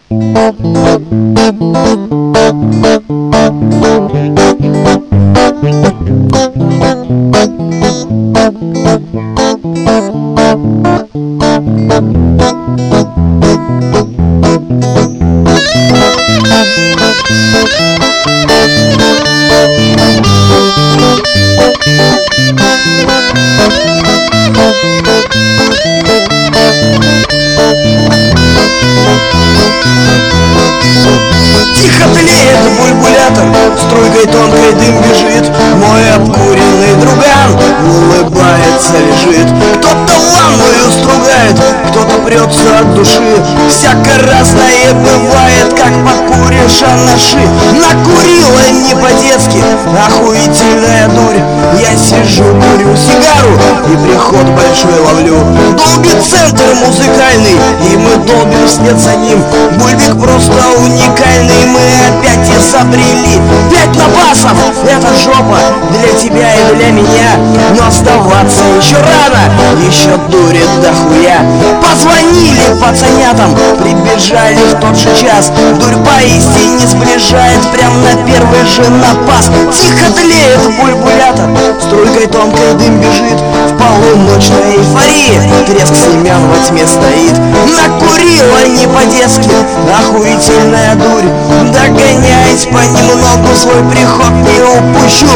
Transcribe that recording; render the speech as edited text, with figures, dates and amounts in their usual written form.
Тихо тлеет бульбулятор, струйкой тонкой дым бежит. Мой обкуренный друган улыбается, лежит. Кто-то ванную стругает, кто-то прется от души. Всяко разное бывает, как покуришь анаши. Накурила не по-детски, охуительная дурь. Я сижу, курю сигару и приход большой ловлю. Долбит центр музыкальный, и мы долбим вслед за ним. Бульбик просто уникальный, мы опять изобрели. 5 набасов, это жопа для тебя и для меня. Но сдаваться еще рано, еще дурит дохуя. Позвонили пацанятам, прибежали в тот же час. Дурь поистине сближает, прям на первый же напас. Тихо тлеет бульбулятор, струйкой тонкой дым бежит. В полуночной эйфории треск семян во тьме стоит. Накурила не по-детски, охуительная дурь. Догоняясь понемногу, свой приход не упущу.